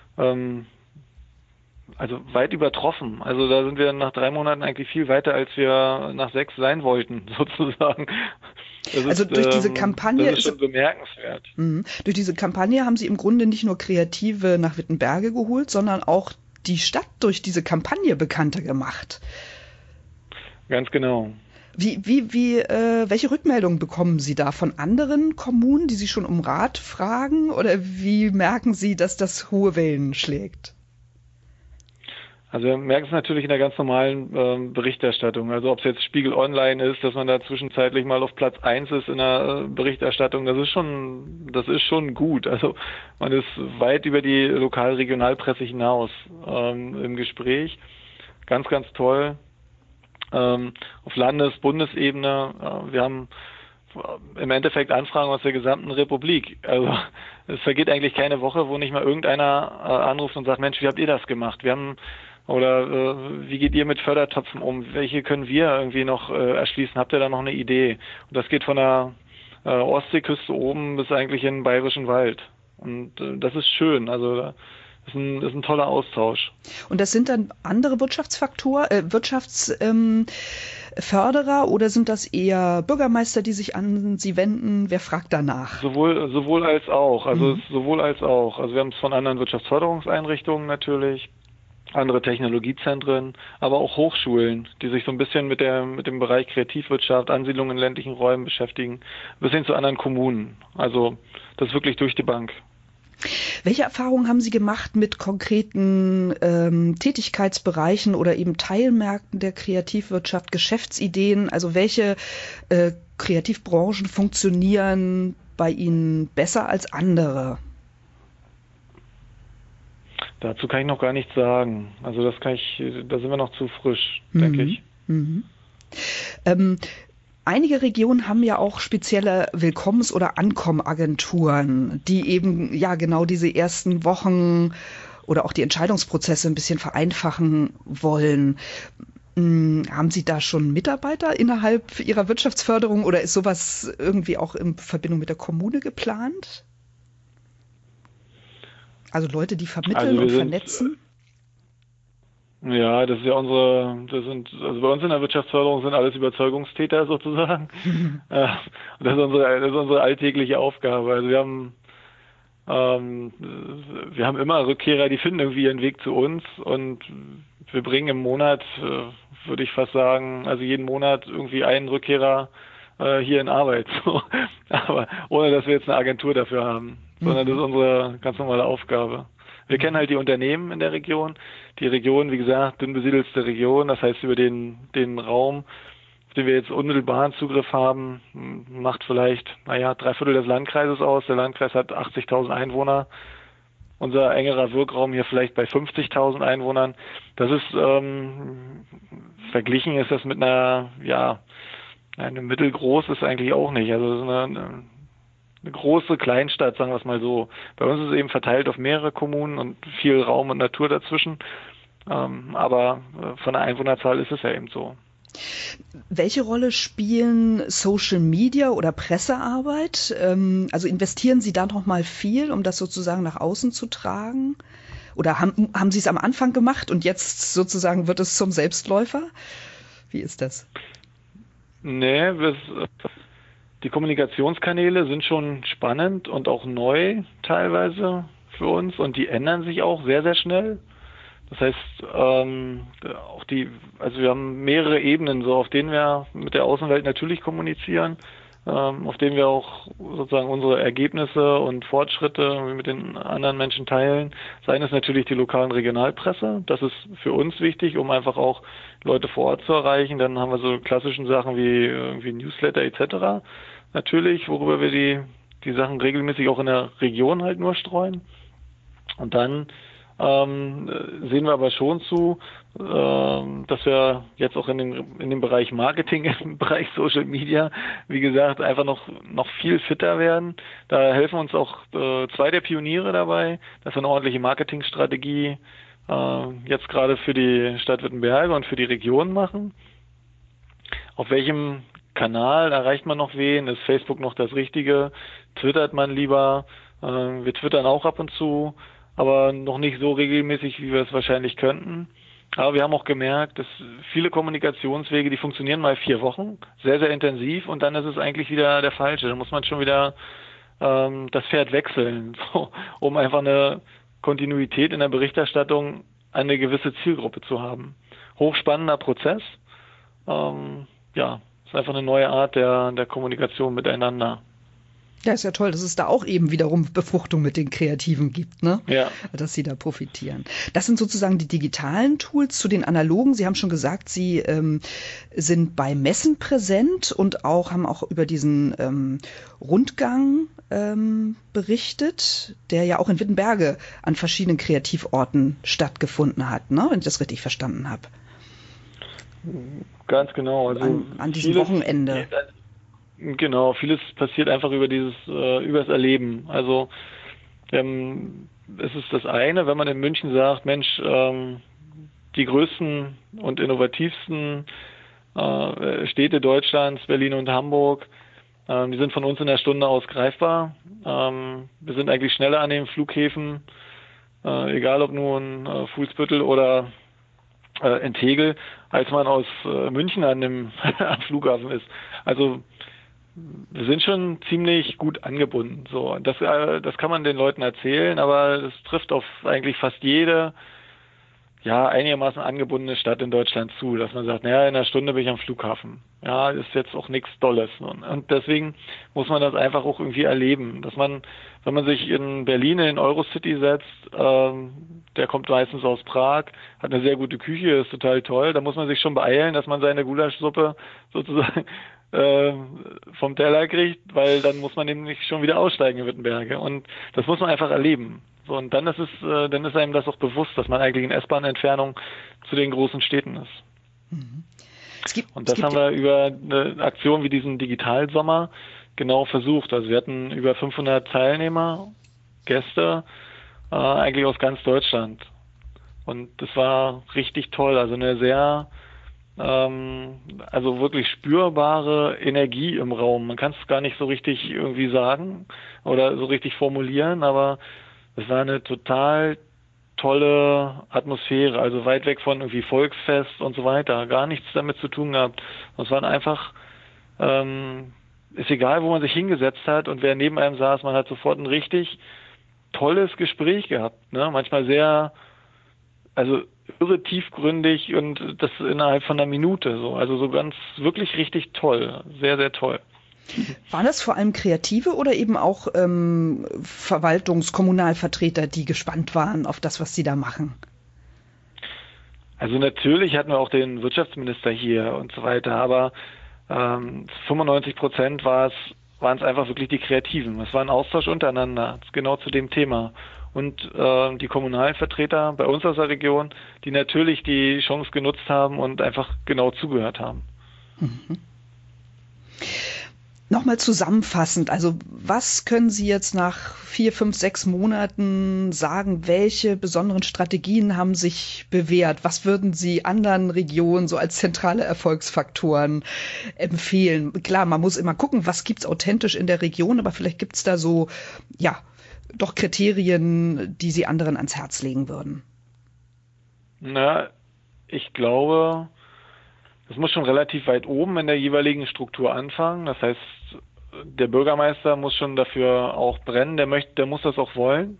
also weit übertroffen. Also da sind wir nach 3 Monaten eigentlich viel weiter, als wir nach 6 sein wollten, sozusagen. Durch diese Kampagne das ist schon bemerkenswert. Durch diese Kampagne haben Sie im Grunde nicht nur Kreative nach Wittenberge geholt, sondern auch die Stadt durch diese Kampagne bekannter gemacht. Ganz genau. Welche Rückmeldungen bekommen Sie da von anderen Kommunen, die Sie schon um Rat fragen, oder wie merken Sie, dass das hohe Wellen schlägt? Also wir merken es natürlich in der ganz normalen Berichterstattung. Also ob es jetzt Spiegel Online ist, dass man da zwischenzeitlich mal auf Platz 1 ist in der Berichterstattung, das ist schon gut. Also man ist weit über die Lokal-Regionalpresse hinaus im Gespräch. Ganz, ganz toll. Auf Landes-, Bundesebene, wir haben im Endeffekt Anfragen aus der gesamten Republik. Also es vergeht eigentlich keine Woche, wo nicht mal irgendeiner anruft und sagt, Mensch, wie habt ihr das gemacht? Wie geht ihr mit Fördertöpfen um? Welche können wir irgendwie noch erschließen? Habt ihr da noch eine Idee? Und das geht von der Ostseeküste oben bis eigentlich in den Bayerischen Wald. Und das ist schön. Also das ist ein toller Austausch. Und das sind dann andere Wirtschaftsförderer oder sind das eher Bürgermeister, die sich an Sie wenden? Wer fragt danach? Sowohl als auch. Also sowohl als auch. Also wir haben es von anderen Wirtschaftsförderungseinrichtungen natürlich, andere Technologiezentren, aber auch Hochschulen, die sich so ein bisschen mit dem Bereich Kreativwirtschaft, Ansiedlung in ländlichen Räumen beschäftigen, bis hin zu anderen Kommunen. Also das ist wirklich durch die Bank. Welche Erfahrungen haben Sie gemacht mit konkreten Tätigkeitsbereichen oder eben Teilmärkten der Kreativwirtschaft, Geschäftsideen? Also welche Kreativbranchen funktionieren bei Ihnen besser als andere? Dazu kann ich noch gar nichts sagen. Also da sind wir noch zu frisch, denke ich. Einige Regionen haben ja auch spezielle Willkommens- oder Ankommagenturen, die eben genau diese ersten Wochen oder auch die Entscheidungsprozesse ein bisschen vereinfachen wollen. Haben Sie da schon Mitarbeiter innerhalb Ihrer Wirtschaftsförderung oder ist sowas irgendwie auch in Verbindung mit der Kommune geplant? Also Leute, die vermitteln und vernetzen? Ja, also bei uns in der Wirtschaftsförderung sind alles Überzeugungstäter sozusagen. Das ist unsere alltägliche Aufgabe. Also wir haben immer Rückkehrer, die finden irgendwie ihren Weg zu uns und wir bringen im Monat, würde ich fast sagen, also jeden Monat irgendwie einen Rückkehrer hier in Arbeit. Aber ohne, dass wir jetzt eine Agentur dafür haben. Sondern das ist unsere ganz normale Aufgabe. Wir kennen halt die Unternehmen in der Region. Die Region, wie gesagt, dünn besiedelste Region. Das heißt, über den Raum, auf den wir jetzt unmittelbaren Zugriff haben, macht vielleicht, 3/4 des Landkreises aus. Der Landkreis hat 80.000 Einwohner. unser engerer Wirkraum hier vielleicht bei 50.000 Einwohnern. Das ist, verglichen ist das mit eine mittelgroß ist eigentlich auch nicht. Also das ist eine große Kleinstadt, sagen wir es mal so. Bei uns ist es eben verteilt auf mehrere Kommunen und viel Raum und Natur dazwischen. Aber von der Einwohnerzahl ist es ja eben so. Welche Rolle spielen Social Media oder Pressearbeit? Also investieren Sie da noch mal viel, um das sozusagen nach außen zu tragen? Oder haben Sie es am Anfang gemacht und jetzt sozusagen wird es zum Selbstläufer? Wie ist das? Nee, die Kommunikationskanäle sind schon spannend und auch neu teilweise für uns und die ändern sich auch sehr, sehr schnell. Das heißt, wir haben mehrere Ebenen, so auf denen wir mit der Außenwelt natürlich kommunizieren, auf denen wir auch sozusagen unsere Ergebnisse und Fortschritte mit den anderen Menschen teilen. Seien es natürlich die lokalen Regionalpresse. Das ist für uns wichtig, um einfach auch Leute vor Ort zu erreichen. Dann haben wir so klassischen Sachen wie irgendwie Newsletter etc. Natürlich, worüber wir die Sachen regelmäßig auch in der Region halt nur streuen. Und dann sehen wir aber schon zu, dass wir jetzt auch in dem Bereich Marketing, im Bereich Social Media, wie gesagt, einfach noch viel fitter werden. Da helfen uns auch zwei der Pioniere dabei, dass wir eine ordentliche Marketingstrategie jetzt gerade für die Stadt Wittenberge und für die Region machen. Auf welchem Kanal erreicht man noch wen? Ist Facebook noch das Richtige? Twittert man lieber? Wir twittern auch ab und zu, aber noch nicht so regelmäßig, wie wir es wahrscheinlich könnten. Aber wir haben auch gemerkt, dass viele Kommunikationswege, die funktionieren mal 4 Wochen, sehr, sehr intensiv und dann ist es eigentlich wieder der falsche. Da muss man schon wieder das Pferd wechseln, so, um einfach eine Kontinuität in der Berichterstattung an eine gewisse Zielgruppe zu haben. Hochspannender Prozess. Ist einfach eine neue Art der Kommunikation miteinander. Ja, ist ja toll, dass es da auch eben wiederum Befruchtung mit den Kreativen gibt, ne? Ja. Dass sie da profitieren. Das sind sozusagen die digitalen Tools. Zu den analogen. Sie haben schon gesagt, Sie sind bei Messen präsent und haben auch über diesen Rundgang berichtet, der ja auch in Wittenberge an verschiedenen Kreativorten stattgefunden hat, ne? Wenn ich das richtig verstanden habe. Ganz genau. Also an diesem Wochenende. Genau, vieles passiert einfach über das Erleben. Also es ist das eine, wenn man in München sagt, Mensch, die größten und innovativsten Städte Deutschlands, Berlin und Hamburg, die sind von uns in der Stunde aus greifbar. Wir sind eigentlich schneller an den Flughäfen, egal ob nun Fuhlsbüttel oder in Tegel, als man aus München am Flughafen ist. Also wir sind schon ziemlich gut angebunden. So, das kann man den Leuten erzählen, aber das trifft auf eigentlich fast jede einigermaßen angebundene Stadt in Deutschland zu, dass man sagt, naja, in einer Stunde bin ich am Flughafen. Ja, ist jetzt auch nichts Dolles. Und deswegen muss man das einfach auch irgendwie erleben, dass man, wenn man sich in Berlin in den Eurocity setzt, der kommt meistens aus Prag, hat eine sehr gute Küche, ist total toll, da muss man sich schon beeilen, dass man seine Gulaschsuppe sozusagen vom Teller kriegt, weil dann muss man eben nicht schon wieder aussteigen in Wittenberge. Und das muss man einfach erleben. So, und dann ist einem das auch bewusst, dass man eigentlich in S-Bahn-Entfernung zu den großen Städten ist. Mhm. Und das haben wir über eine Aktion wie diesen Digitalsommer genau versucht. Also wir hatten über 500 Teilnehmer, Gäste, eigentlich aus ganz Deutschland. Und das war richtig toll. Also eine sehr wirklich spürbare Energie im Raum. Man kann es gar nicht so richtig irgendwie sagen oder so richtig formulieren, aber es war eine total tolle Atmosphäre, also weit weg von irgendwie Volksfest und so weiter, gar nichts damit zu tun gehabt. Es waren einfach, ist egal, wo man sich hingesetzt hat und wer neben einem saß, man hat sofort ein richtig tolles Gespräch gehabt, ne? Manchmal sehr, irre tiefgründig und das innerhalb von einer Minute so. Also so ganz wirklich richtig toll. Sehr, sehr toll. Waren das vor allem Kreative oder eben auch Kommunalvertreter, die gespannt waren auf das, was Sie da machen? Also natürlich hatten wir auch den Wirtschaftsminister hier und so weiter, aber 95% waren es einfach wirklich die Kreativen. Es war ein Austausch untereinander, genau zu dem Thema. und die kommunalen Vertreter bei uns aus der Region, die natürlich die Chance genutzt haben und einfach genau zugehört haben. Mhm. Nochmal zusammenfassend, also was können Sie jetzt nach 4, 5, 6 Monaten sagen, welche besonderen Strategien haben sich bewährt? Was würden Sie anderen Regionen so als zentrale Erfolgsfaktoren empfehlen? Klar, man muss immer gucken, was gibt's authentisch in der Region, aber vielleicht gibt's da so, ja, doch Kriterien, die Sie anderen ans Herz legen würden. Na, ich glaube, es muss schon relativ weit oben in der jeweiligen Struktur anfangen. Das heißt, der Bürgermeister muss schon dafür auch brennen, der muss das auch wollen.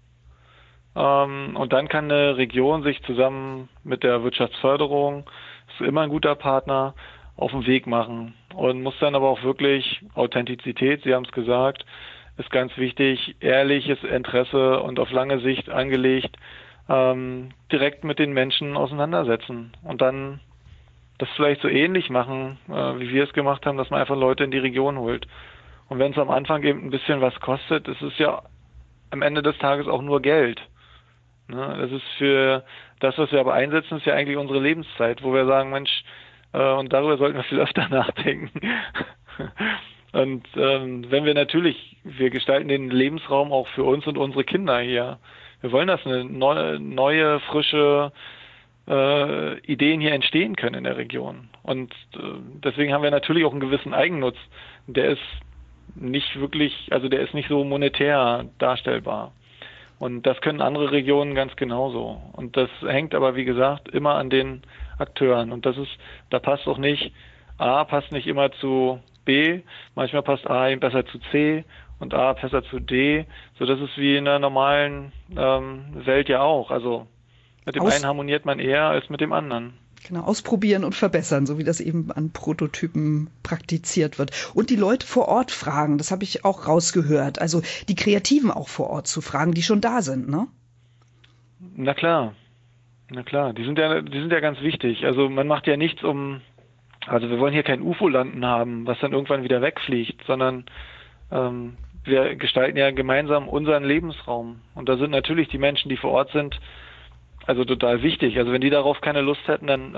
Und dann kann eine Region sich zusammen mit der Wirtschaftsförderung, ist immer ein guter Partner, auf den Weg machen und muss dann aber auch wirklich Authentizität, Sie haben es gesagt, ist ganz wichtig, ehrliches Interesse und auf lange Sicht angelegt, direkt mit den Menschen auseinandersetzen und dann das vielleicht so ähnlich machen, wie wir es gemacht haben, dass man einfach Leute in die Region holt. Und wenn es am Anfang eben ein bisschen was kostet, ist es ja am Ende des Tages auch nur Geld. Ne? Das ist für das, was wir aber einsetzen, ist ja eigentlich unsere Lebenszeit, wo wir sagen, Mensch, und darüber sollten wir viel öfter nachdenken. Und wenn wir natürlich, wir gestalten den Lebensraum auch für uns und unsere Kinder hier. Wir wollen, dass eine neue frische Ideen hier entstehen können in der Region. Und deswegen haben wir natürlich auch einen gewissen Eigennutz. Der ist nicht wirklich, also der ist nicht so monetär darstellbar. Und das können andere Regionen ganz genauso. Und das hängt aber, wie gesagt, immer an den Akteuren. Und da passt auch nicht, A passt nicht immer zu B, manchmal passt A eben besser zu C und A besser zu D. So, das ist wie in der normalen Welt ja auch. Also mit dem einen harmoniert man eher als mit dem anderen. Genau, ausprobieren und verbessern, so wie das eben an Prototypen praktiziert wird. Und die Leute vor Ort fragen, das habe ich auch rausgehört. Also die Kreativen auch vor Ort zu fragen, die schon da sind, ne? Na klar, die sind ja ganz wichtig. Also man macht ja nichts also wir wollen hier kein UFO landen haben, was dann irgendwann wieder wegfliegt, sondern wir gestalten ja gemeinsam unseren Lebensraum. Und da sind natürlich die Menschen, die vor Ort sind, also total wichtig. Also wenn die darauf keine Lust hätten, dann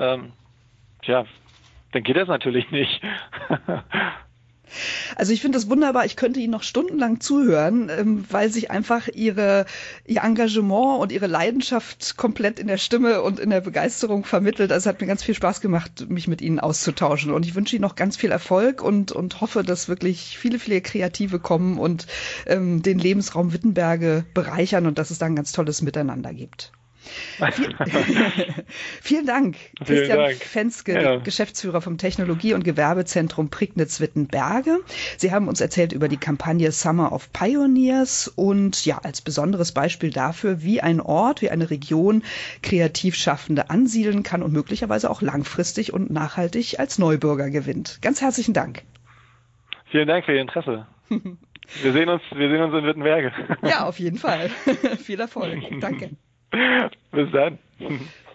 geht das natürlich nicht. Also ich finde das wunderbar. Ich könnte Ihnen noch stundenlang zuhören, weil sich einfach Ihr Engagement und Ihre Leidenschaft komplett in der Stimme und in der Begeisterung vermittelt. Also es hat mir ganz viel Spaß gemacht, mich mit Ihnen auszutauschen. Und ich wünsche Ihnen noch ganz viel Erfolg und hoffe, dass wirklich viele, viele Kreative kommen und den Lebensraum Wittenberge bereichern und dass es da ein ganz tolles Miteinander gibt. Vielen Dank, Christian Fenske, Geschäftsführer vom Technologie- und Gewerbezentrum Prignitz-Wittenberge. Sie haben uns erzählt über die Kampagne Summer of Pioneers und ja, als besonderes Beispiel dafür, wie ein Ort, wie eine Region Kreativschaffende ansiedeln kann und möglicherweise auch langfristig und nachhaltig als Neubürger gewinnt. Ganz herzlichen Dank. Vielen Dank für Ihr Interesse. Wir sehen uns in Wittenberge. Ja, auf jeden Fall. Viel Erfolg. Danke. Bis dann.